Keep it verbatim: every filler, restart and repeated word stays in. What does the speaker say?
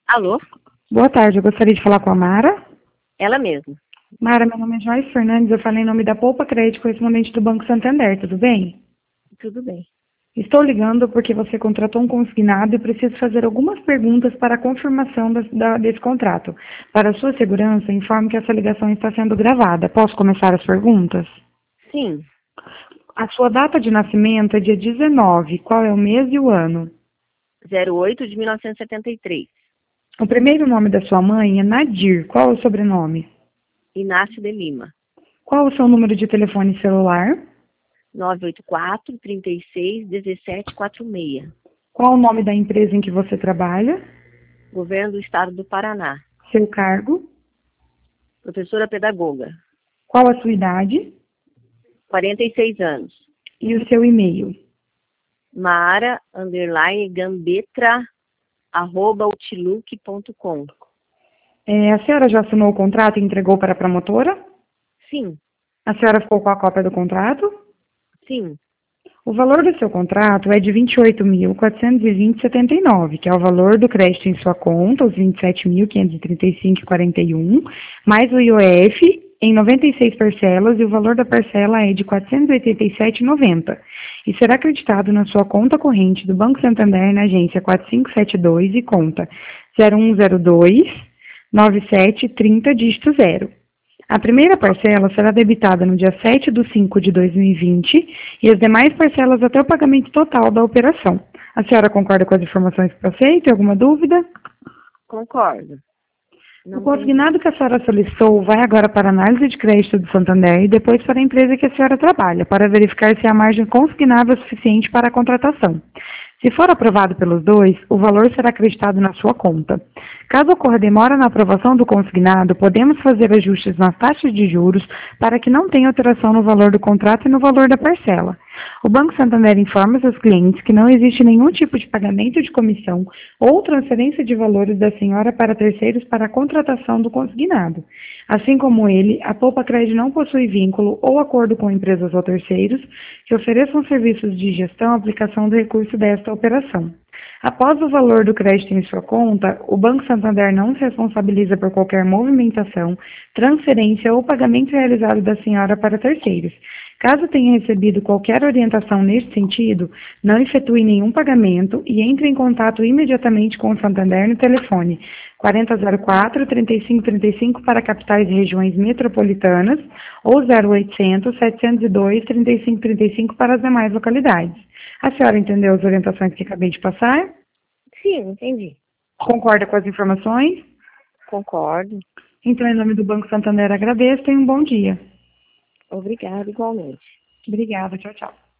Alô? Boa tarde, eu gostaria de falar com a Mara. Ela mesma. Mara, meu nome é Joyce Fernandes, eu falei em nome da Poupa Crédito, correspondente do Banco Santander, tudo bem? Tudo bem. Estou ligando porque você contratou um consignado e preciso fazer algumas perguntas para a confirmação das- da- desse contrato. Para sua segurança, informe que essa ligação está sendo gravada. Posso começar as perguntas? Sim. A sua data de nascimento é dia dezenove. Qual é o mês e o ano? zero oito de mil novecentos e setenta e três. O primeiro nome da sua mãe é Nadir. Qual é o sobrenome? Inácio de Lima. Qual o seu número de telefone celular? nove oito quatro, trinta e seis, dezessete quarenta e seis. Qual o nome da empresa em que você trabalha? Governo do Estado do Paraná. Seu cargo? Professora pedagoga. Qual a sua idade? quarenta e seis anos. E o seu e-mail? Mara, underline, gambetra, arroba, outlook ponto com. É, a senhora já assinou o contrato e entregou para a promotora? Sim. A senhora ficou com a cópia do contrato? Sim. O valor do seu contrato é de vinte e oito mil, quatrocentos e vinte vírgula setenta e nove, que é o valor do crédito em sua conta, os vinte e sete mil, quinhentos e trinta e cinco vírgula quarenta e um, mais o I O F em noventa e seis parcelas, e o valor da parcela é de quatrocentos e oitenta e sete reais e noventa centavos. E será acreditado na sua conta corrente do Banco Santander na agência quatro cinco sete dois e conta zero um zero dois, nove sete três zero, dígito zero. A primeira parcela será debitada no dia sete de cinco de dois mil e vinte e as demais parcelas até o pagamento total da operação. A senhora concorda com as informações que passei? Tem alguma dúvida? Concordo. Não O consignado que a senhora solicitou vai agora para a análise de crédito do Santander e depois para a empresa que a senhora trabalha, para verificar se a margem consignável é suficiente para a contratação. Se for aprovado pelos dois, o valor será acreditado na sua conta. Caso ocorra demora na aprovação do consignado, podemos fazer ajustes nas taxas de juros para que não tenha alteração no valor do contrato e no valor da parcela. O Banco Santander informa seus clientes que não existe nenhum tipo de pagamento de comissão ou transferência de valores da senhora para terceiros para a contratação do consignado. Assim como ele, a Poupa Crédito não possui vínculo ou acordo com empresas ou terceiros que ofereçam serviços de gestão e aplicação do recurso desta operação. Após o valor do crédito em sua conta, o Banco Santander não se responsabiliza por qualquer movimentação, transferência ou pagamento realizado da senhora para terceiros. Caso tenha recebido qualquer orientação neste sentido, não efetue nenhum pagamento e entre em contato imediatamente com o Santander no telefone quatro zero zero quatro, trinta e cinco trinta e cinco para capitais e regiões metropolitanas ou zero oitocentos, setecentos e dois, trinta e cinco trinta e cinco para as demais localidades. A senhora entendeu as orientações que acabei de passar? Sim, entendi. Concorda com as informações? Concordo. Então, em nome do Banco Santander, agradeço e um bom dia. Obrigada, igualmente. Obrigada, tchau, tchau.